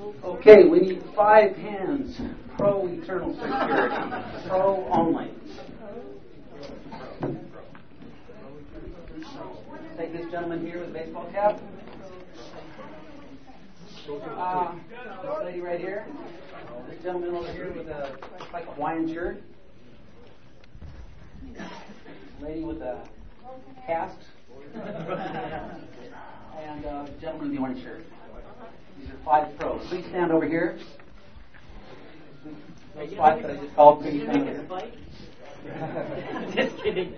Okay, we need 5 hands. Pro eternal security. Pro only. Take this gentleman here with a baseball cap. This lady right here. This gentleman over here with a like a Hawaiian shirt. Lady with the casks. And gentleman in the orange shirt. These are 5 pros. Please stand over here. Those 5 that I just called, please stand over here. Just kidding.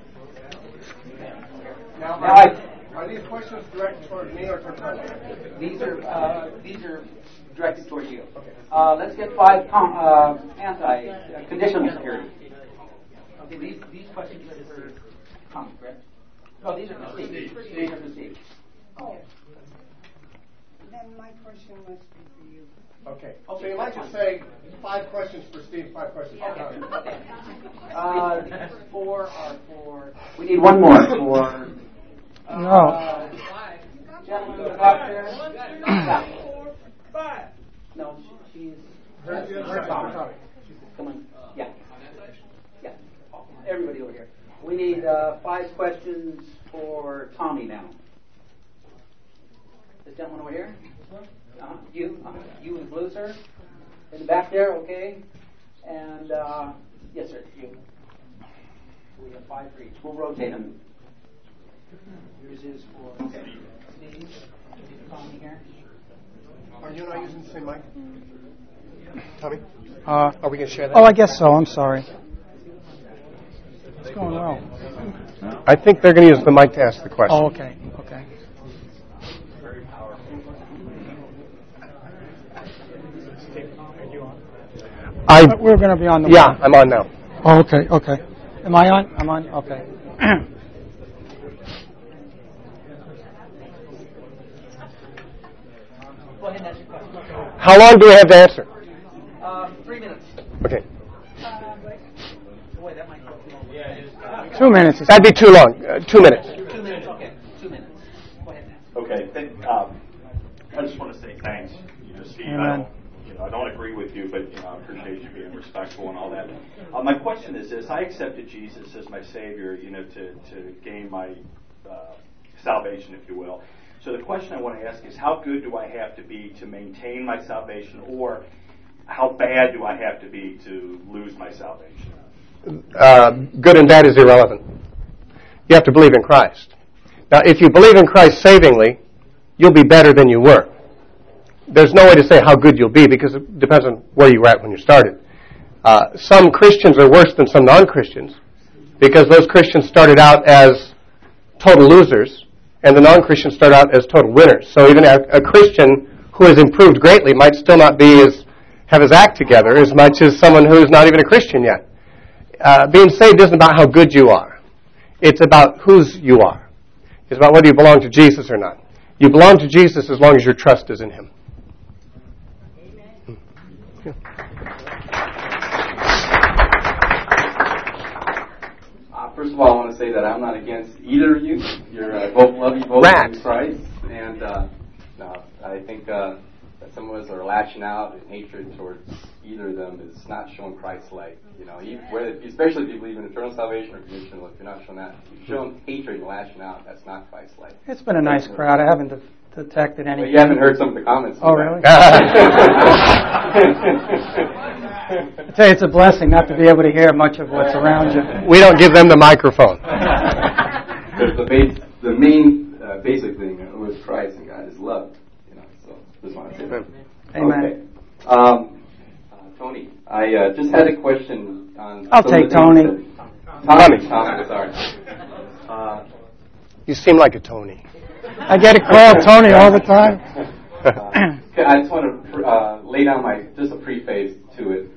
Now, are these questions directed toward me or toward Tony? These are directed toward you. Okay. Let's get 5 conditional security. Okay, these questions are for Tom, correct? Oh, these are for Steve. These are for Steve. Oh. Then my question must be for you. Okay. So you like to say 5 questions for Steve, 5 questions for Tony. These 4 are for. We need one more for. No. Gentleman in the back there. 5. No, she's. Her Tommy. Come on. Yeah. Yeah. Everybody over here. We need 5 questions for Tommy now. This gentleman over here. You in blue, sir. In the back there, okay. And yes, sir. You. We have 5 for each. We'll rotate them. Yours is for Steve. Tommy here. Are you not using the same mic? Tommy? Are we going to share that? Oh, I guess so. I'm sorry. It's going well. I think they're going to use the mic to ask the question. Oh, okay. Okay. We're going to be on the. Yeah, I'm on now. Oh, okay. Okay. Am I on? I'm on. Okay. Go ahead and ask your question. How long do I have to answer? 3 minutes. Okay. Boy, that might go too long. 2 minutes. That'd be too long. 2 minutes. 2 minutes. Okay. 2 minutes. Go ahead and ask. Okay. I just want to say thanks. Steve, Amen. I don't agree with you, but I appreciate you being respectful and all that. My question is this: I accepted Jesus as my Savior, to gain my salvation, if you will. So the question I want to ask is, how good do I have to be to maintain my salvation, or how bad do I have to be to lose my salvation? Good and bad is irrelevant. You have to believe in Christ. Now, if you believe in Christ savingly, you'll be better than you were. There's no way to say how good you'll be because it depends on where you were at when you started. Some Christians are worse than some non-Christians because those Christians started out as total losers and the non-Christians start out as total winners. So even a Christian who has improved greatly might still not have his act together as much as someone who is not even a Christian yet. Being saved isn't about how good you are. It's about whose you are. It's about whether you belong to Jesus or not. You belong to Jesus as long as your trust is in Him. First of all, I want to say that I'm not against either of you. You're both love you both in Christ, and I think that some of us are lashing out in hatred towards either of them is not showing Christ-like. Especially if you believe in eternal salvation or conditional. If you're not showing that, if you're showing hatred and lashing out, that's not Christ-like. It's been a nice crowd. I haven't detected any. Well, you haven't heard some of the comments. Oh, really? I tell you, it's a blessing not to be able to hear much of what's around you. We don't give them the microphone. The main basic thing with Christ and God is love. So just want to say that. Amen. Okay. Tony, I just had a question on. I'll take Tony. Tommy, sorry. You seem like a Tony. I get a call Tony all the time. I just want to lay down just a preface to it.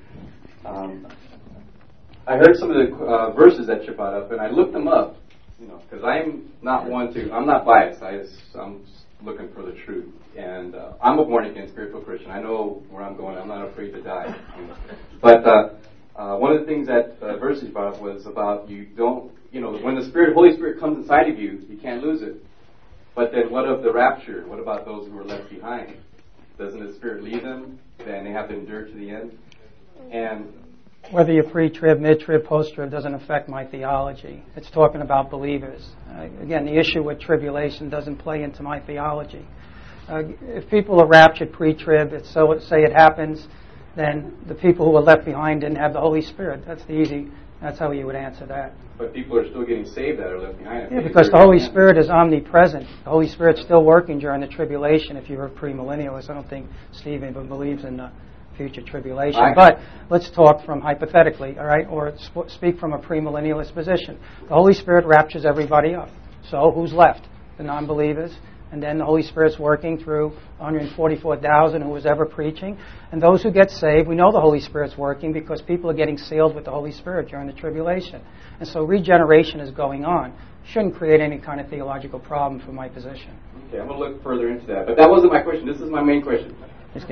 I heard some of the verses that you brought up, and I looked them up, because I'm not biased. I'm looking for the truth. And I'm a born-again spiritual Christian. I know where I'm going. I'm not afraid to die. But one of the things that verses brought up was about when the Holy Spirit comes inside of you, you can't lose it. But then what of the rapture? What about those who are left behind? doesn't the Spirit lead them? Then they have to endure to the end. And whether you're pre-trib, mid-trib, post-trib doesn't affect my theology. It's talking about believers. Again, the issue with tribulation doesn't play into my theology. If people are raptured pre-trib, say it happens, then the people who are left behind didn't have the Holy Spirit. That's how you would answer that. But people are still getting saved that are left behind. Yeah, because the Holy Spirit is omnipresent. The Holy Spirit's still working during the tribulation. If you're a premillennialist, I don't think Steve even believes in the future tribulation. But let's talk from hypothetically, all right, or speak from a premillennialist position. The Holy Spirit raptures everybody up. So who's left? The non-believers. And then the Holy Spirit's working through 144,000 who was ever preaching. And those who get saved, we know the Holy Spirit's working because people are getting sealed with the Holy Spirit during the tribulation. And so regeneration is going on. Shouldn't create any kind of theological problem for my position. Okay, I'm going to look further into that. But that wasn't my question. This is my main question. It's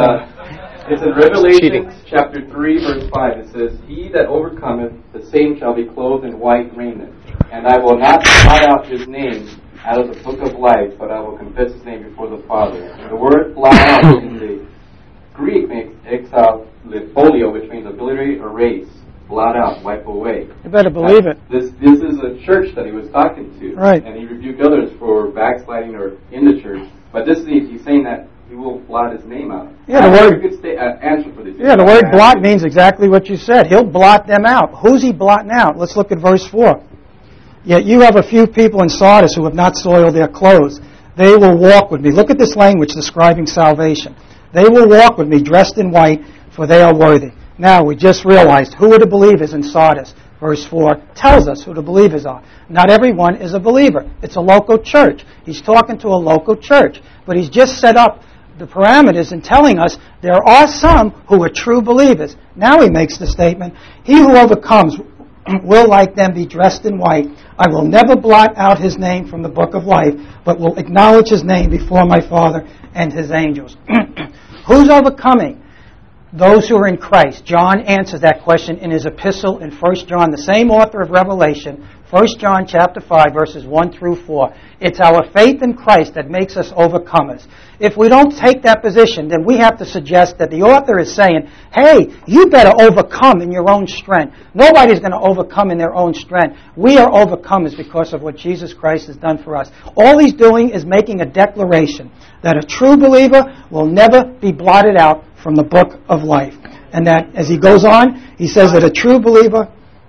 in Revelation chapter 3, verse 5. It says, "He that overcometh, the same shall be clothed in white raiment. And I will not blot out his name out of the book of life, but I will confess his name before the Father." The word blot out in the Greek makes exaulifolio, which means obliterate, erase, blot out, wipe away. You better believe it. This is a church that he was talking to. Right. And he rebuked others for backsliding or in the church. But he's saying that he will blot his name out. Yeah, the word. Answer for this. Yeah, the word blot means exactly what you said. He'll blot them out. Who's he blotting out? Let's look at verse 4. "Yet you have a few people in Sardis who have not soiled their clothes. They will walk with me." Look at this language describing salvation. "They will walk with me dressed in white, for they are worthy." Now, we just realized who are the believers in Sardis. Verse 4 tells us who the believers are. Not everyone is a believer. It's a local church. He's talking to a local church. But he's just set up the parameters in telling us there are some who are true believers. Now he makes the statement, "He who overcomes will like them be dressed in white. I will never blot out his name from the book of life, but will acknowledge his name before my Father and his angels." Who's overcoming? Those who are in Christ. John answers that question in his epistle in 1 John, the same author of Revelation, 1 John chapter 5, verses 1 through 4. It's our faith in Christ that makes us overcomers. If we don't take that position, then we have to suggest that the author is saying, hey, you better overcome in your own strength. Nobody's going to overcome in their own strength. We are overcomers because of what Jesus Christ has done for us. All he's doing is making a declaration that a true believer will never be blotted out from the book of life. And that, as he goes on, he says that a true believer,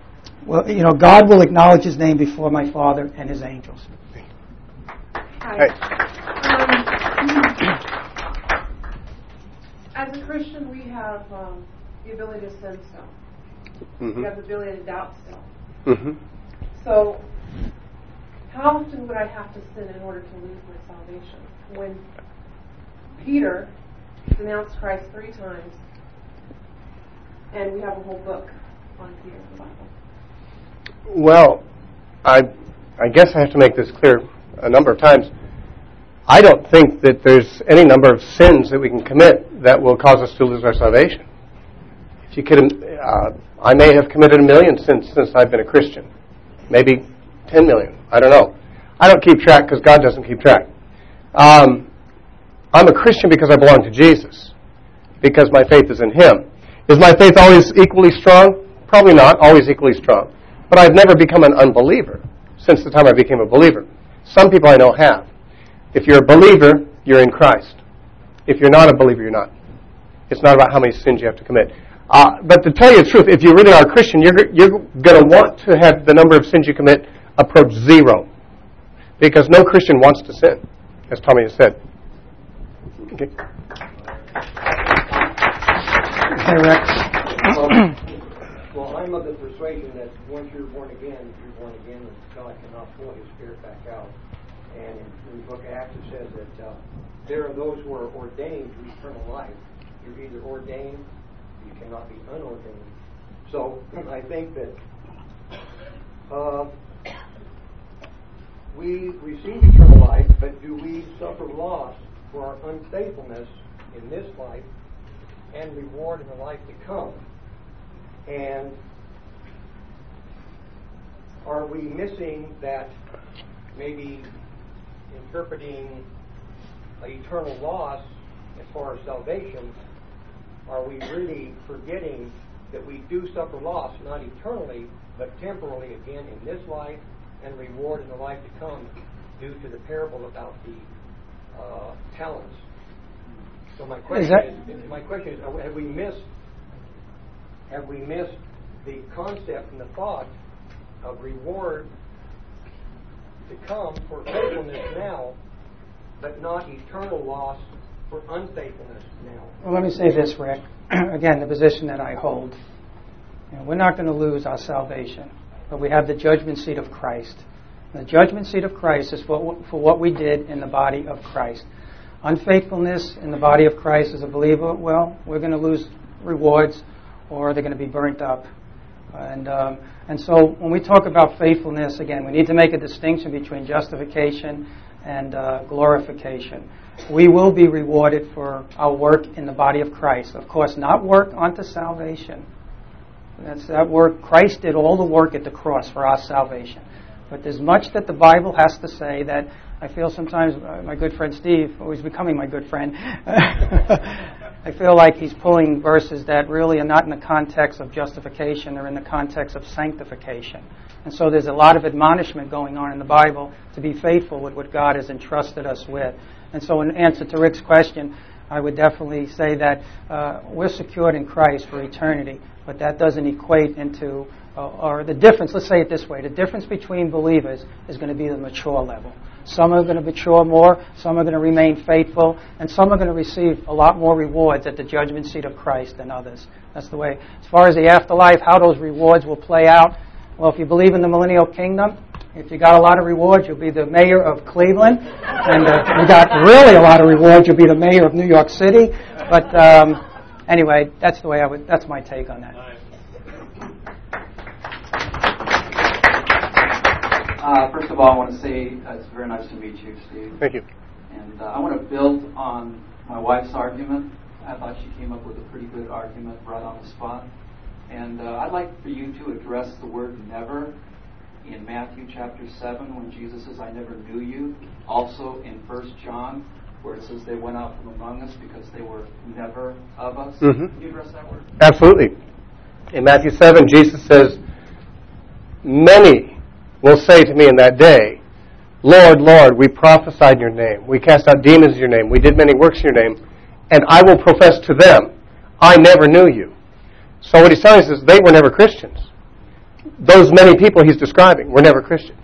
God will acknowledge his name before my Father and his angels. Hi. As a Christian, we have the ability to sin still. Mm-hmm. We have the ability to doubt still. Mm-hmm. So, how often would I have to sin in order to lose my salvation? When Peter denounced Christ 3 times, and we have a whole book on Peter in the Bible. Well, I guess I have to make this clear a number of times. I don't think that there's any number of sins that we can commit that will cause us to lose our salvation. If you could, I may have committed 1 million sins since I've been a Christian. Maybe 10 million. I don't know. I don't keep track because God doesn't keep track. I'm a Christian because I belong to Jesus, because my faith is in Him. Is my faith always equally strong? Probably not always equally strong. But I've never become an unbeliever since the time I became a believer. Some people I know have. If you're a believer, you're in Christ. If you're not a believer, you're not. It's not about how many sins you have to commit. But to tell you the truth, if you really are a Christian, you're going to want to have the number of sins you commit approach 0. Because no Christian wants to sin, as Tommy has said. Okay. Hey, Rex. Well, I'm of the persuasion that once you're born again, and God cannot pull His Spirit back out. And in the book of Acts it says that there are those who are ordained to eternal life. You're either ordained, you cannot be unordained. So I think that we receive eternal life, but do we suffer loss for our unfaithfulness in this life and reward in the life to come? And are we missing that maybe interpreting eternal loss as far as salvation, are we really forgetting that we do suffer loss, not eternally, but temporally again in this life, and reward in the life to come, due to the parable about the talents? So my question is, have we missed the concept and the thought of reward to come for faithfulness now, but not eternal loss for unfaithfulness now? Well, let me say this, Rick. Again, the position that I hold. We're not going to lose our salvation, but we have the judgment seat of Christ. And the judgment seat of Christ is for what we did in the body of Christ. Unfaithfulness in the body of Christ as a believer, well, we're going to lose rewards, or they're going to be burnt up. And so when we talk about faithfulness, again, we need to make a distinction between justification and glorification. We will be rewarded for our work in the body of Christ. Of course, not work unto salvation. That's that work. Christ did all the work at the cross for our salvation. But there's much that the Bible has to say that I feel sometimes my good friend Steve, who is becoming my good friend, I feel like he's pulling verses that really are not in the context of justification, they're in the context of sanctification. And so there's a lot of admonishment going on in the Bible to be faithful with what God has entrusted us with. And so in answer to Rick's question, I would definitely say that we're secured in Christ for eternity, but that doesn't equate into, or the difference, let's say it this way, the difference between believers is going to be the mature level. Some are going to mature more, some are going to remain faithful, and some are going to receive a lot more rewards at the judgment seat of Christ than others. That's the way. As far as the afterlife, how those rewards will play out, well, if you believe in the millennial kingdom, if you got a lot of rewards, you'll be the mayor of Cleveland. And if you got really a lot of rewards, you'll be the mayor of New York City. But anyway, that's the way that's my take on that. First of all, I want to say it's very nice to meet you, Steve. Thank you. And I want to build on my wife's argument. I thought she came up with a pretty good argument right on the spot. And I'd like for you to address the word never in Matthew chapter 7 when Jesus says, I never knew you. Also in 1 John where it says they went out from among us because they were never of us. Mm-hmm. Can you address that word? Absolutely. In Matthew 7, Jesus says, many will say to me in that day, Lord, Lord, we prophesied in your name. We cast out demons in your name. We did many works in your name. And I will profess to them, I never knew you. So what he's telling us is they were never Christians. Those many people he's describing were never Christians.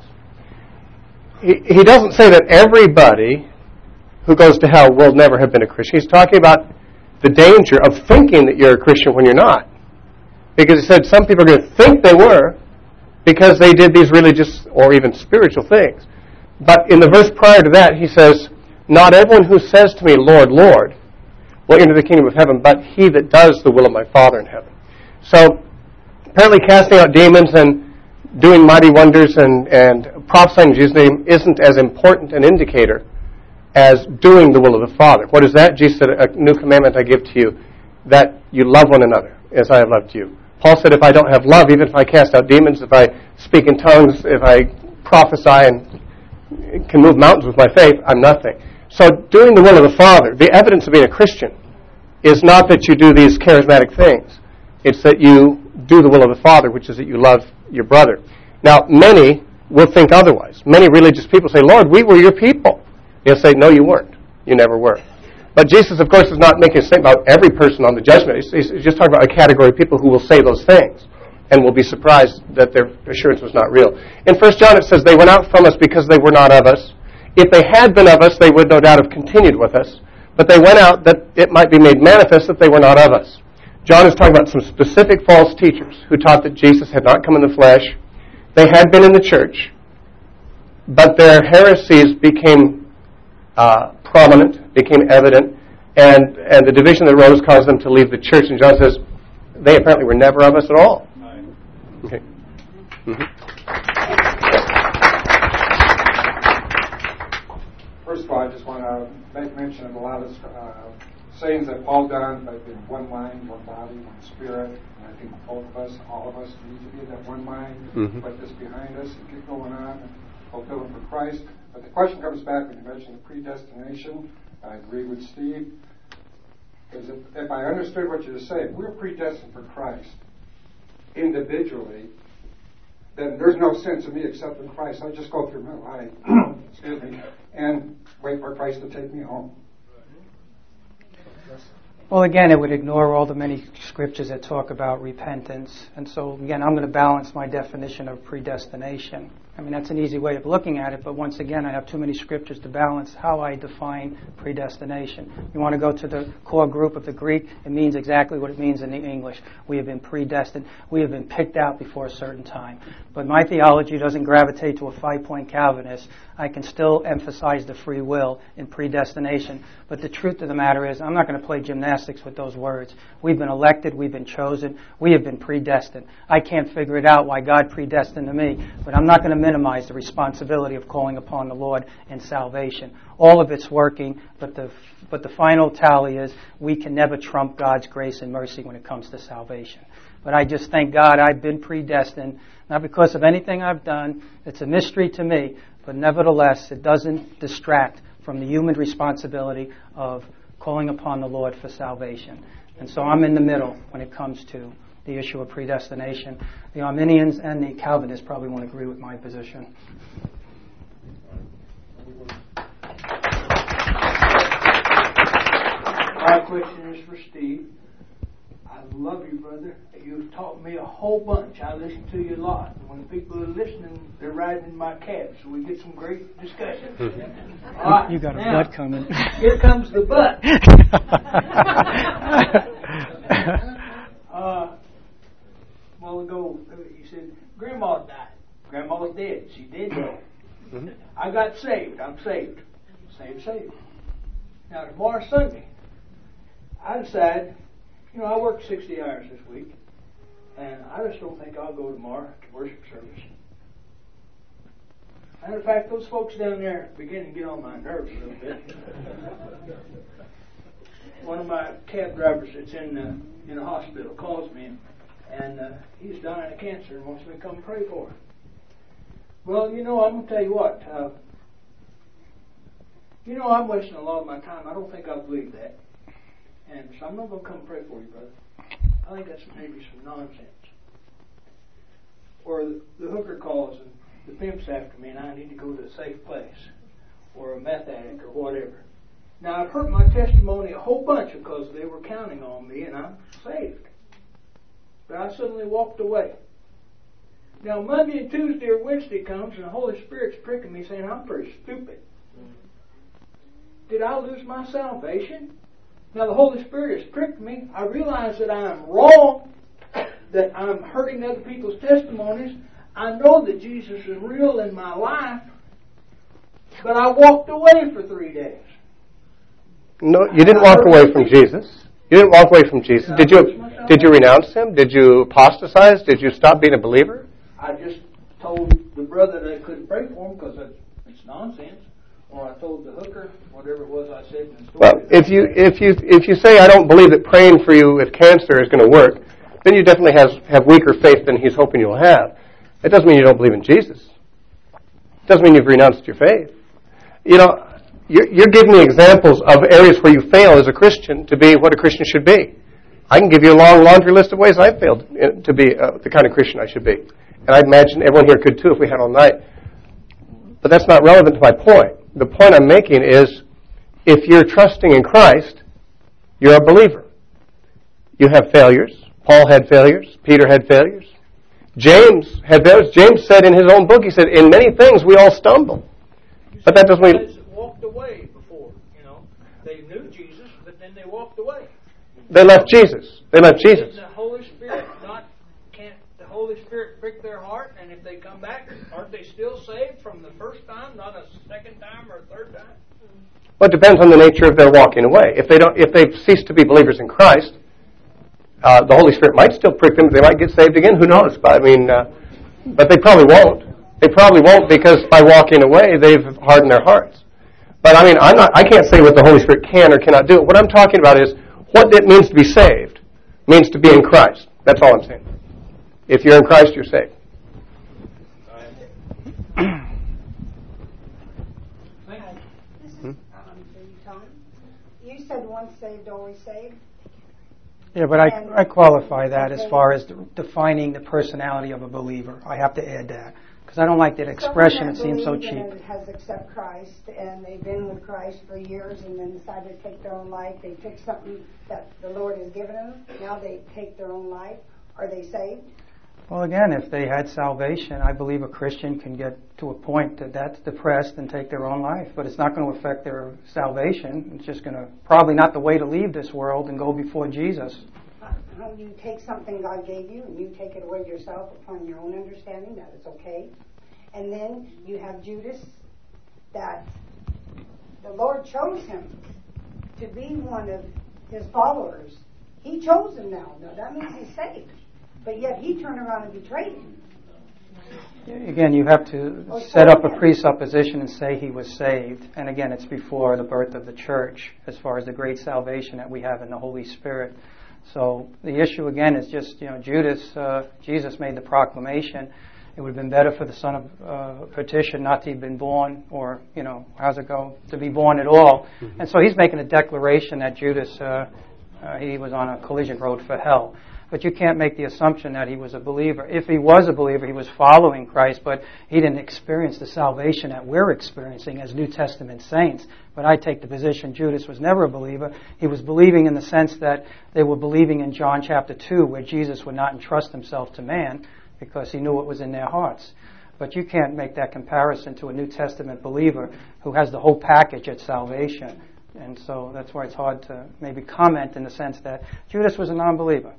He doesn't say that everybody who goes to hell will never have been a Christian. He's talking about the danger of thinking that you're a Christian when you're not. Because he said some people are going to think they were because they did these religious or even spiritual things. But in the verse prior to that, he says, not everyone who says to me, Lord, Lord, will enter the kingdom of heaven, but he that does the will of my Father in heaven. So, apparently casting out demons and doing mighty wonders and prophesying in Jesus' name isn't as important an indicator as doing the will of the Father. What is that? Jesus said, a new commandment I give to you, that you love one another as I have loved you. Paul said, if I don't have love, even if I cast out demons, if I speak in tongues, if I prophesy and can move mountains with my faith, I'm nothing. So doing the will of the Father, the evidence of being a Christian, is not that you do these charismatic things. It's that you do the will of the Father, which is that you love your brother. Now, many will think otherwise. Many religious people say, Lord, we were your people. He'll say, no, you weren't. You never were. But Jesus, of course, is not making a statement about every person on the judgment. He's just talking about a category of people who will say those things and will be surprised that their assurance was not real. In 1 John it says, they went out from us because they were not of us. If they had been of us, they would no doubt have continued with us. But they went out that it might be made manifest that they were not of us. John is talking about some specific false teachers who taught that Jesus had not come in the flesh. They had been in the church, but their heresies became prominent, became evident, and the division that arose caused them to leave the church. And John says, they apparently were never of us at all. Okay. Mm-hmm. First of all, I just want to make mention of a lot of sayings that Paul done, but in one mind, one body, one spirit. And I think both of us, all of us, need to be in that one mind, put this behind us and keep going on and fulfill it for Christ. But the question comes back when you mention predestination. I agree with Steve. Because if I understood what you were saying, we're predestined for Christ individually, then there's no sense of me accepting Christ. I just go through my life, excuse me, and wait for Christ to take me home. Well, again, it would ignore all the many scriptures that talk about repentance. And so, again, I'm going to balance my definition of predestination. I mean, that's an easy way of looking at it, but once again, I have too many scriptures to balance how I define predestination. You want to go to the core group of the Greek, it means exactly what it means in the English. We have been predestined. We have been picked out before a certain time. But my theology doesn't gravitate to a 5-point Calvinist. I can still emphasize the free will in predestination. But the truth of the matter is, I'm not going to play gymnastics with those words. We've been elected. We've been chosen. We have been predestined. I can't figure it out why God predestined to me, but I'm not going to minimize the responsibility of calling upon the Lord in salvation. All of it's working, but the final tally is we can never trump God's grace and mercy when it comes to salvation. But I just thank God I've been predestined, not because of anything I've done. It's a mystery to me, but nevertheless, it doesn't distract from the human responsibility of calling upon the Lord for salvation. And so I'm in the middle when it comes to the issue of predestination. The Arminians and the Calvinists probably won't agree with my position. My question is for Steve. I love you, brother. You've taught me a whole bunch. I listen to you a lot. When people are listening, they're riding in my cab, so we get some great discussions. All right, you got now, a butt coming. Here comes the butt. A while ago, you said, Grandma died. Grandma's dead. She did die. Mm-hmm. I got saved. I'm saved. Saved. Now, tomorrow's Sunday. I decide, I worked 60 hours this week, and I just don't think I'll go tomorrow to worship service. Matter of fact, those folks down there begin to get on my nerves a little bit. One of my cab drivers that's in a hospital calls me, and he's dying of cancer and wants me to come pray for him. Well, I'm going to tell you what. I'm wasting a lot of my time. I don't think I'll believe that. And so I'm not going to come pray for you, brother. I think that's maybe some nonsense. Or the hooker calls and the pimp's after me and I need to go to a safe place. Or a meth addict or whatever. Now, I've heard my testimony a whole bunch because they were counting on me and I'm saved. But I suddenly walked away. Now, Monday and Tuesday or Wednesday comes and the Holy Spirit's pricking me saying I'm pretty stupid. Did I lose my salvation? Now, the Holy Spirit has pricked me. I realize that I am wrong, that I'm hurting other people's testimonies. I know that Jesus is real in my life, but I walked away for 3 days. No, you didn't walk away from Jesus. You didn't walk away from Jesus. Did you renounce Him? Did you apostatize? Did you stop being a believer? I just told the brother that I couldn't pray for him because it's nonsense. Or I told the hooker, whatever it was I said in the story. Well, if you say I don't believe that praying for you with cancer is going to work, then you definitely have weaker faith than He's hoping you'll have. It doesn't mean you don't believe in Jesus. It doesn't mean you've renounced your faith. You're giving me examples of areas where you fail as a Christian to be what a Christian should be. I can give you a long laundry list of ways I've failed to be the kind of Christian I should be. And I imagine everyone here could too if we had all night. But that's not relevant to my point. The point I'm making is, if you're trusting in Christ, you're a believer. You have failures. Paul had failures. Peter had failures. James had failures. James said in his own book, he said, in many things we all stumble. But that doesn't mean... walked away before, They knew Jesus, but then they walked away. They left Jesus. They left Jesus. The Holy Spirit can't the Holy Spirit prick their heart, and if they come back, aren't they still saved from the first time, not a second time or a third time? Well, it depends on the nature of their walking away. If they've ceased to be believers in Christ, the Holy Spirit might still prick them. They might get saved again. Who knows? But but they probably won't. They probably won't because by walking away, they've hardened their hearts. But I can't say what the Holy Spirit can or cannot do. What I'm talking about is what it means to be saved. It means to be in Christ. That's all I'm saying. If you're in Christ, you're saved. You said once saved, always saved. Yeah, but I qualify that as far as defining the personality of a believer. I have to add that. Because I don't like that expression. It seems so cheap. Someone that has accepted Christ and they've been with Christ for years and then decided to take their own life. They took something that the Lord has given them. Now they take their own life. Are they saved? Well, again, if they had salvation, I believe a Christian can get to a point that that's depressed and take their own life. But it's not going to affect their salvation. It's just going to, probably not the way to leave this world and go before Jesus. How you take something God gave you and you take it away yourself upon your own understanding that it's okay. And then you have Judas, that the Lord chose him to be one of his followers. He chose him now. Now that means he's saved. But yet he turned around and betrayed him. Again, you have to set up a presupposition and say he was saved. And again, it's before the birth of the church as far as the great salvation that we have in the Holy Spirit. So the issue again is just, Judas, Jesus made the proclamation. It would have been better for the son of perdition not to have been born, or, how's it go, to be born at all. Mm-hmm. And so he's making a declaration that Judas, he was on a collision road for hell. But you can't make the assumption that he was a believer. If he was a believer, he was following Christ, but he didn't experience the salvation that we're experiencing as New Testament saints. But I take the position Judas was never a believer. He was believing in the sense that they were believing in John chapter 2, where Jesus would not entrust himself to man because he knew what was in their hearts. But you can't make that comparison to a New Testament believer who has the whole package at salvation. And so that's why it's hard to maybe comment in the sense that Judas was a non-believer.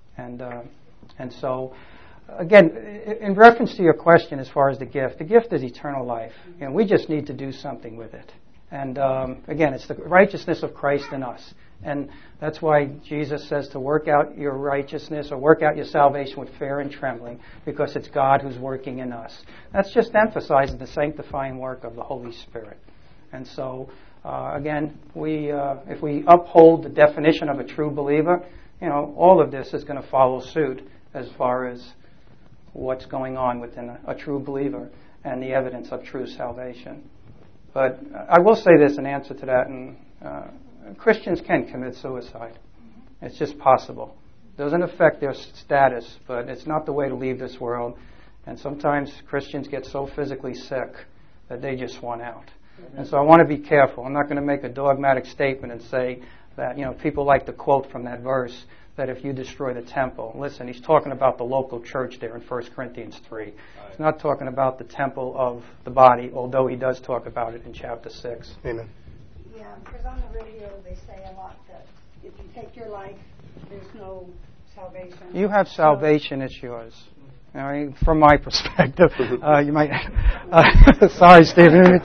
And so, again, in reference to your question as far as the gift is eternal life. And we just need to do something with it. And again, it's the righteousness of Christ in us. And that's why Jesus says to work out your righteousness or work out your salvation with fear and trembling, because it's God who's working in us. That's just emphasizing the sanctifying work of the Holy Spirit. And so, again, if we uphold the definition of a true believer, all of this is going to follow suit as far as what's going on within a true believer and the evidence of true salvation. But I will say this in answer to that, and Christians can commit suicide. It's just possible. It doesn't affect their status, but it's not the way to leave this world. And sometimes Christians get so physically sick that they just want out. And so I want to be careful. I'm not going to make a dogmatic statement and say that, people like to quote from that verse that if you destroy the temple, listen, he's talking about the local church there in 1 Corinthians 3. He's not talking about the temple of the body, although he does talk about it in chapter 6. Amen. Yeah, because on the radio they say a lot that if you take your life, there's no salvation. You have salvation, it's yours. From my perspective, you might. Sorry, Stephen.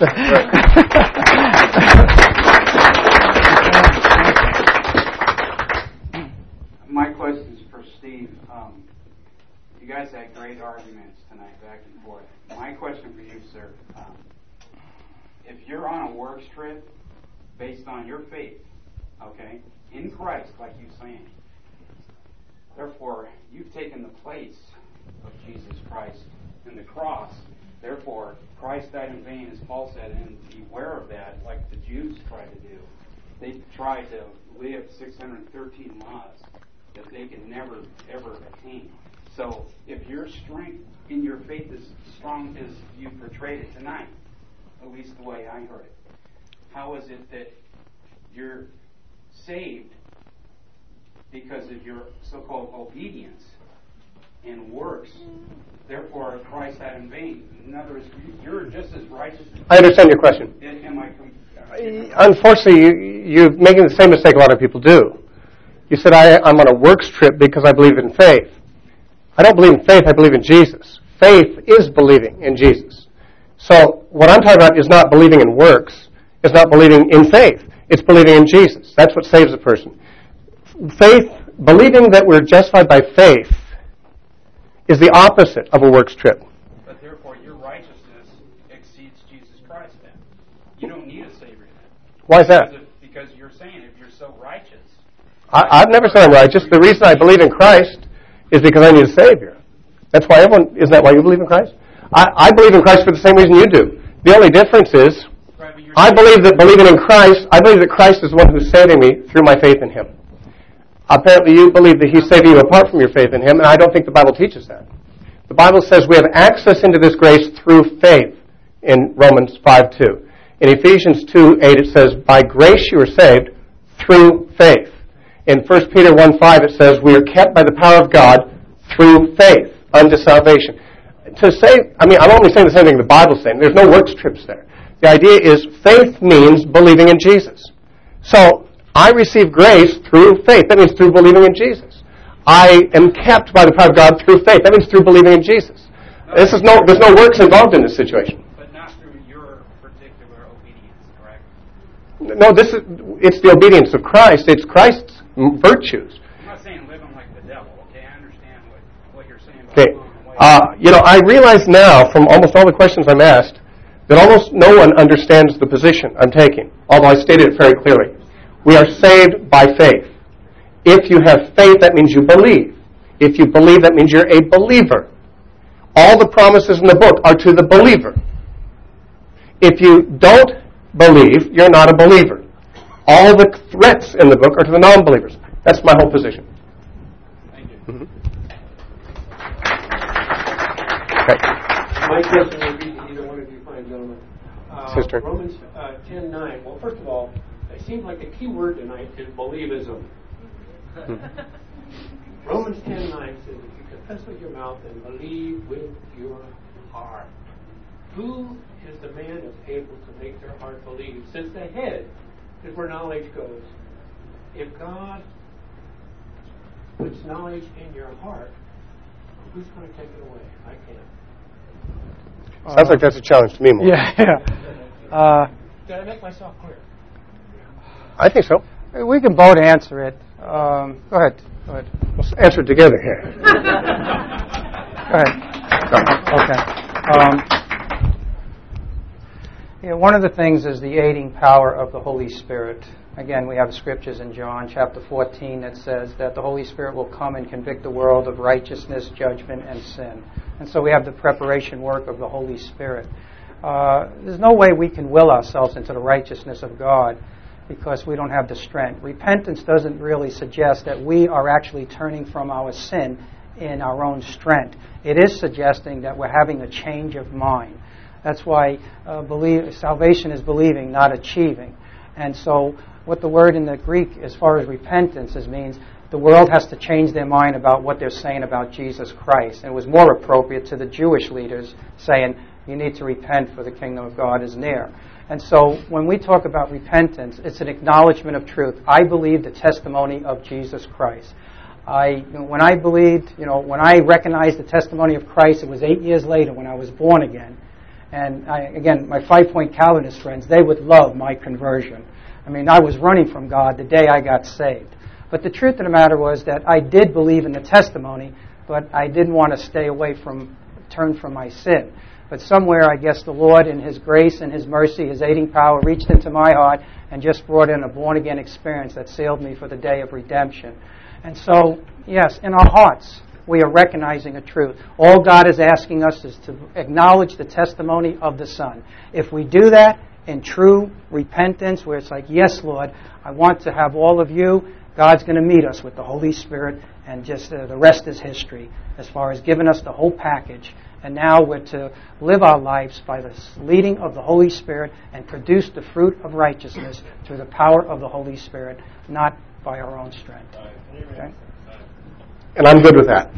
My question is for Steve. You guys had great arguments tonight, back and forth. My question for you, sir, if you're on a works trip based on your faith, okay, in Christ, like you're saying, therefore, you've taken the place of Jesus Christ in the cross. Therefore, Christ died in vain, as Paul said, and beware of that, like the Jews tried to do. They tried to live 613 laws that they could never, ever attain. So, if your strength in your faith is strong as you portrayed it tonight, at least the way I heard it, how is it that you're saved because of your so-called obedience and works? Therefore, Christ died in vain. In other words, you're just as righteous. I understand your question. Unfortunately, you're making the same mistake a lot of people do. You said, I'm on a works trip because I believe in faith. I don't believe in faith, I believe in Jesus. Faith is believing in Jesus. So what I'm talking about is not believing in works. It's not believing in faith. It's believing in Jesus. That's what saves a person. Faith, believing that we're justified by faith, is the opposite of a works trip. But therefore, your righteousness exceeds Jesus Christ then. You don't need a Savior then. Why is that? Because you're saying if you're so righteous. I've never said I'm righteous. The reason I believe in Christ is because I need a Savior. That's why isn't that why you believe in Christ? I believe in Christ for the same reason you do. The only difference is... Right, but I believe that believing in Christ, I believe that Christ is the one who's saving me through my faith in Him. Apparently you believe that He's saving you apart from your faith in Him, and I don't think the Bible teaches that. The Bible says we have access into this grace through faith in Romans 5:2. In Ephesians 2:8 it says, by grace you are saved through faith. In 1 Peter 1:5 it says, we are kept by the power of God through faith unto salvation. To say, I'm only saying the same thing the Bible's saying. There's no works trips there. The idea is faith means believing in Jesus. So, I receive grace through faith. That means through believing in Jesus. I am kept by the power of God through faith. That means through believing in Jesus. There's no works involved in this situation. But not through your particular obedience, correct? No, it's the obedience of Christ. It's Christ's virtues. I'm not saying living like the devil, okay? I understand what you're saying about Okay. going away. I realize now from almost all the questions I'm asked that almost no one understands the position I'm taking, although I stated it very clearly. We are saved by faith. If you have faith, that means you believe. If you believe, that means you're a believer. All the promises in the book are to the believer. If you don't believe, you're not a believer. All the threats in the book are to the non-believers. That's my whole position. Thank you. Mm-hmm. My question would be to either one of you fine gentlemen. Sister. Romans 10:9. Well, first of all, it seems like the key word tonight is believism. Romans 10:9 says, if you confess with your mouth and believe with your heart. Who is the man that's able to make their heart believe? Since the head is where knowledge goes. If God puts knowledge in your heart, who's going to take it away? I can't. Sounds like that's a challenge to me more. Yeah. Did I make myself clear? I think so. We can both answer it. Go ahead. Let's answer it together here. Go ahead. Okay. One of the things is the aiding power of the Holy Spirit. Again, we have scriptures in John chapter 14 that says that the Holy Spirit will come and convict the world of righteousness, judgment, and sin. And so we have the preparation work of the Holy Spirit. There's no way we can will ourselves into the righteousness of God because we don't have the strength. Repentance doesn't really suggest that we are actually turning from our sin in our own strength. It is suggesting that we're having a change of mind. That's why salvation is believing, not achieving. And so what the word in the Greek as far as repentance means the world has to change their mind about what they're saying about Jesus Christ. And it was more appropriate to the Jewish leaders saying, you need to repent for the kingdom of God is near. And so when we talk about repentance, it's an acknowledgement of truth. I believe the testimony of Jesus Christ. When I recognized the testimony of Christ, it was 8 years later when I was born again. And my 5-point Calvinist friends, they would love my conversion. I was running from God the day I got saved. But the truth of the matter was that I did believe in the testimony, but I didn't want to turn from my sin. But somewhere, I guess, the Lord in His grace and His mercy, His aiding power, reached into my heart and just brought in a born-again experience that sealed me for the day of redemption. And so, yes, in our hearts, we are recognizing a truth. All God is asking us is to acknowledge the testimony of the Son. If we do that in true repentance, where it's like, yes, Lord, I want to have all of you, God's going to meet us with the Holy Spirit, and just the rest is history as far as giving us the whole package. And now we're to live our lives by the leading of the Holy Spirit and produce the fruit of righteousness through the power of the Holy Spirit, not by our own strength. Okay? And I'm good with that.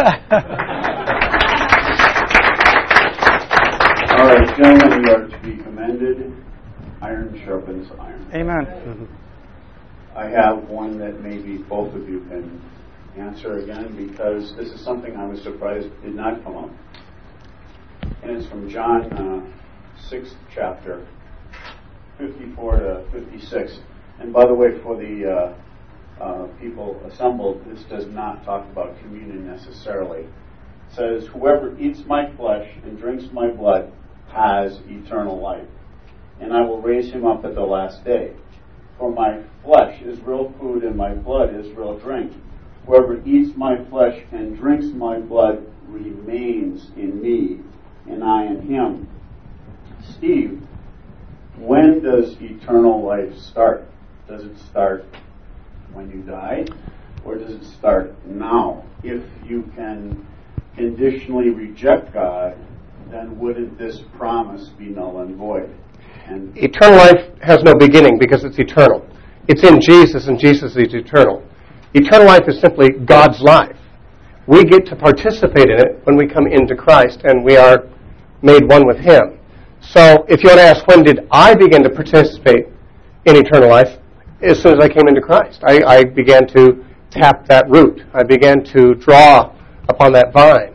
All right, gentlemen, you are to be commended. Iron sharpens iron. Amen. Mm-hmm. I have one that maybe both of you can answer again, because this is something I was surprised did not come up. And it's from John 6th chapter, 54 to 56. And by the way, for the people assembled, this does not talk about communion necessarily. It says, whoever eats my flesh and drinks my blood has eternal life, and I will raise him up at the last day. For my flesh is real food and my blood is real drink. Whoever eats my flesh and drinks my blood remains in me, and I in him. Steve when does eternal life start? Does it start when you die, or does it start now? If you can conditionally reject God, then wouldn't this promise be null and void? And eternal life has no beginning because it's eternal. It's in Jesus, and Jesus is eternal. Eternal life is simply God's life. We get to participate in it when we come into Christ and we are made one with Him. So if you want to ask, when did I begin to participate in eternal life? As soon as I came into Christ. I began to tap that root. I began to draw upon that vine.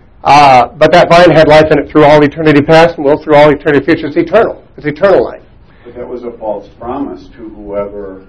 But that vine had life in it through all eternity past and will through all eternity future. It's eternal. It's eternal life. But that was a false promise to whoever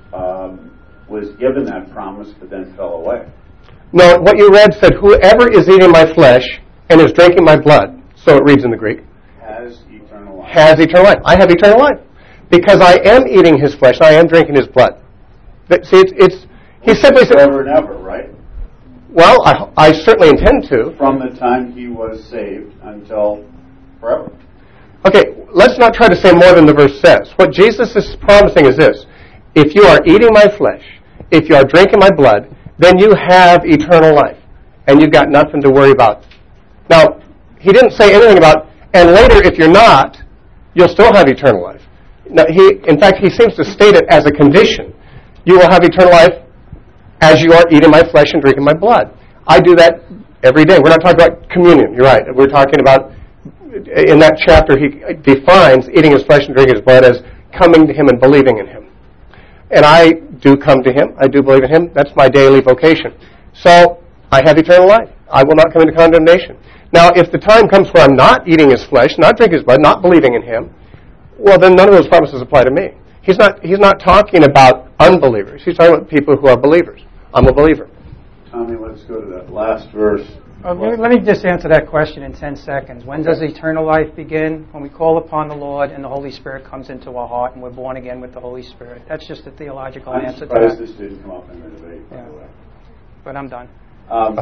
was given that promise but then fell away. No, what you read said, whoever is eating my flesh and is drinking my blood, so it reads in the Greek, has eternal life. Has eternal life. I have eternal life. Because I am eating His flesh and I am drinking His blood. See, He simply said... Forever and ever, right? Well, I certainly intend to. From the time he was saved until forever. Okay, let's not try to say more than the verse says. What Jesus is promising is this. If you are eating my flesh, if you are drinking my blood, then you have eternal life. And you've got nothing to worry about. Now, He didn't say anything about, and later if you're not, you'll still have eternal life. Now, in fact, He seems to state it as a condition. You will have eternal life as you are eating my flesh and drinking my blood. I do that every day. We're not talking about communion. You're right. We're talking about, in that chapter, He defines eating His flesh and drinking His blood as coming to Him and believing in Him. And I do come to Him. I do believe in Him. That's my daily vocation. So, I have eternal life. I will not come into condemnation. Now, if the time comes where I'm not eating His flesh, not drinking His blood, not believing in Him, well, then none of those promises apply to me. He's not talking about unbelievers. He's talking about people who are believers. I'm a believer. Tommy, let's go to that last verse. Let me just answer that question in 10 seconds. When does eternal life begin? When we call upon the Lord and the Holy Spirit comes into our heart and we're born again with the Holy Spirit. That's just a theological answer to that. I'm surprised this didn't come up in the debate, by the way. But I'm done. I've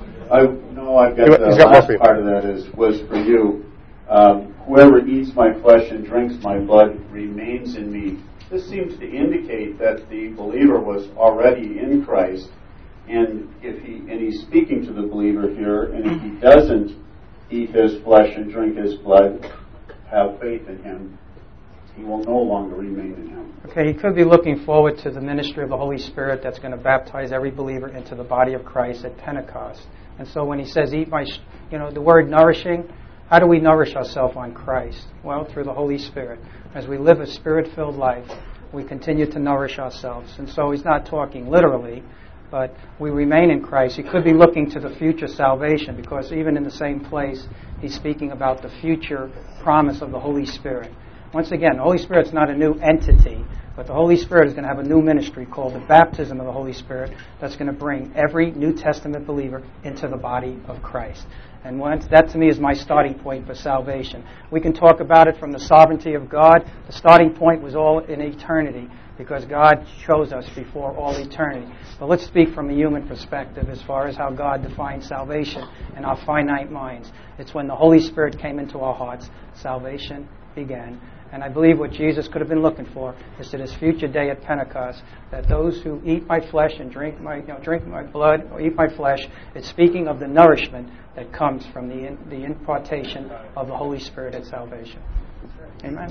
got the last part of that was for you. Whoever eats my flesh and drinks my blood remains in me. This seems to indicate that the believer was already in Christ, and he's speaking to the believer here, and if he doesn't eat His flesh and drink His blood, have faith in Him, he will no longer remain in Him. Okay, he could be looking forward to the ministry of the Holy Spirit that's going to baptize every believer into the body of Christ at Pentecost. And so when he says, eat my, the word nourishing, how do we nourish ourselves on Christ? Well, through the Holy Spirit. As we live a Spirit-filled life, we continue to nourish ourselves. And so he's not talking literally, but we remain in Christ. He could be looking to the future salvation, because even in the same place, he's speaking about the future promise of the Holy Spirit. Once again, the Holy Spirit's not a new entity, but the Holy Spirit is going to have a new ministry called the baptism of the Holy Spirit that's going to bring every New Testament believer into the body of Christ. And that to me is my starting point for salvation. We can talk about it from the sovereignty of God. The starting point was all in eternity, because God chose us before all eternity. But let's speak from a human perspective as far as how God defines salvation in our finite minds. It's when the Holy Spirit came into our hearts, salvation began. And I believe what Jesus could have been looking for is to this future day at Pentecost, that those who eat my flesh and drink my blood or eat my flesh, it's speaking of the nourishment that comes from the impartation of the Holy Spirit at salvation. Amen.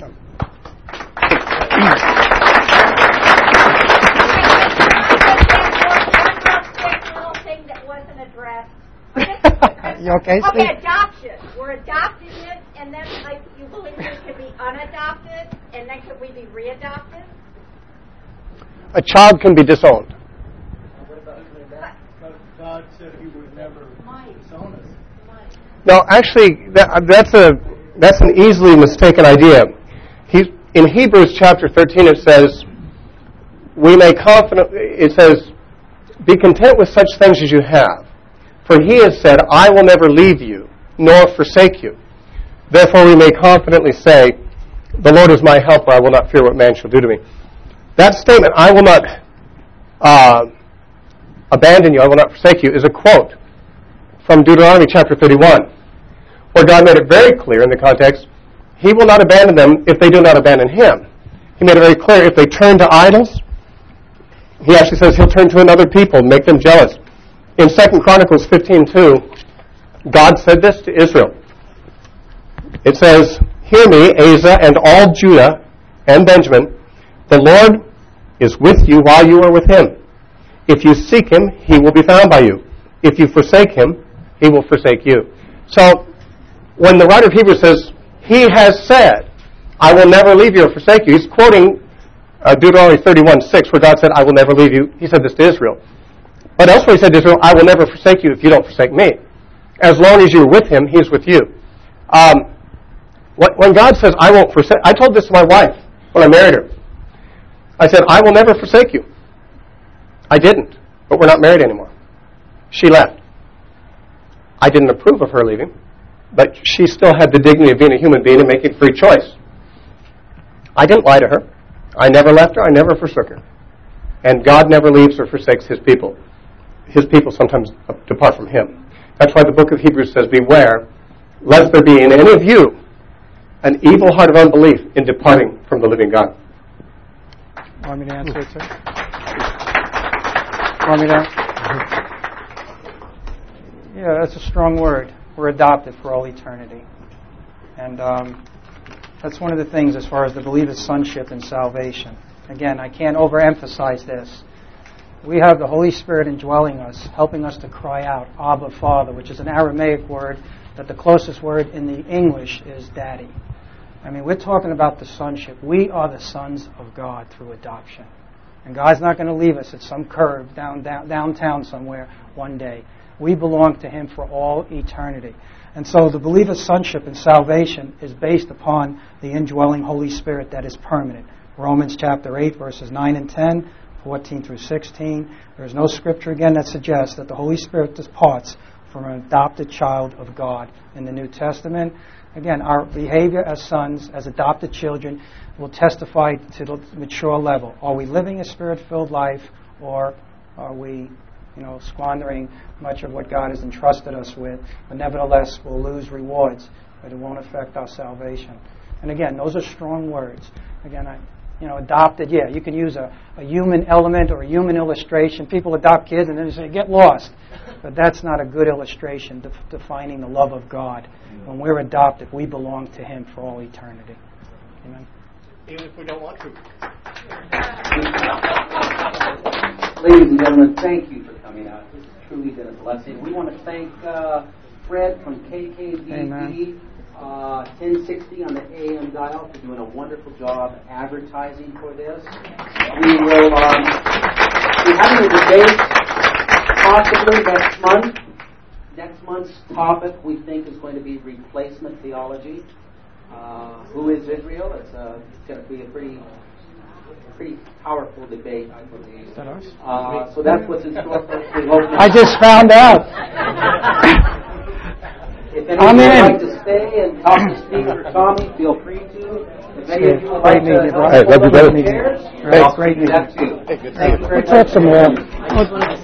Thing that wasn't addressed. You okay, Steve? Okay, adoption. We're adopted in, and then you believe we can be unadopted, and then can we be readopted? A child can be disowned. God said He would never disown us. No, actually, that's an easily mistaken idea. In Hebrews chapter 13, it says, be content with such things as you have. For He has said, I will never leave you, nor forsake you. Therefore we may confidently say, the Lord is my helper, I will not fear what man shall do to me. That statement, I will not abandon you, I will not forsake you, is a quote from Deuteronomy chapter 31, where God made it very clear in the context, He will not abandon them if they do not abandon Him. He made it very clear, if they turn to idols, He actually says He'll turn to another people, make them jealous. In 2 Chronicles 15:2, God said this to Israel. It says, "Hear me, Asa, and all Judah and Benjamin. The Lord is with you while you are with Him. If you seek Him, He will be found by you. If you forsake Him, He will forsake you." So, when the writer of Hebrews says, He has said, "I will never leave you or forsake you," he's quoting Deuteronomy 31:6, where God said, "I will never leave you." He said this to Israel. But elsewhere He said to Israel, "I will never forsake you if you don't forsake me." As long as you're with Him, He's with you. When God says, "I won't forsake," I told this to my wife when I married her. I said, "I will never forsake you." I didn't, but we're not married anymore. She left. I didn't approve of her leaving, but she still had the dignity of being a human being and making a free choice. I didn't lie to her. I never left her. I never forsook her. And God never leaves or forsakes His people. His people sometimes depart from Him. That's why the book of Hebrews says, "Beware, lest there be in any of you an evil heart of unbelief in departing from the living God." Want me to answer it, sir? Want me to? Yeah, that's a strong word. We're adopted for all eternity. And that's one of the things as far as the believer's sonship and salvation. Again, I can't overemphasize this. We have the Holy Spirit indwelling us, helping us to cry out, "Abba, Father," which is an Aramaic word that the closest word in the English is daddy. I mean, we're talking about the sonship. We are the sons of God through adoption. And God's not going to leave us at some curve downtown somewhere one day. We belong to Him for all eternity. And so the believer's sonship and salvation is based upon the indwelling Holy Spirit that is permanent. Romans chapter 8, verses 9 and 10, 14 through 16. There is no scripture, again, that suggests that the Holy Spirit departs from an adopted child of God in the New Testament. Again, our behavior as sons, as adopted children, will testify to the mature level. Are we living a Spirit-filled life, or are we, squandering much of what God has entrusted us with? But nevertheless, we'll lose rewards, but it won't affect our salvation. And again, those are strong words. Again, adopted, yeah, you can use a human element or a human illustration. People adopt kids and then they say, "Get lost." But that's not a good illustration defining the love of God. When we're adopted, we belong to Him for all eternity. Amen. Even if we don't want to. Ladies and gentlemen, thank you for coming out. This has truly been a blessing. We want to thank Fred from KKVB 1060 on the AM dial for doing a wonderful job advertising for this. We will be having a debate possibly next month. Next month's topic we think is going to be replacement theology. Who is Israel? It's going to be a pretty powerful debate, I believe. Is that us? So that's what's in store for us. We hope I just found out. If any of you would like to stay and talk to Steve or Tommy, feel free to. If any of you would like to help pull up the chairs, Great meeting. that too. Thank you very much. Let's have some more.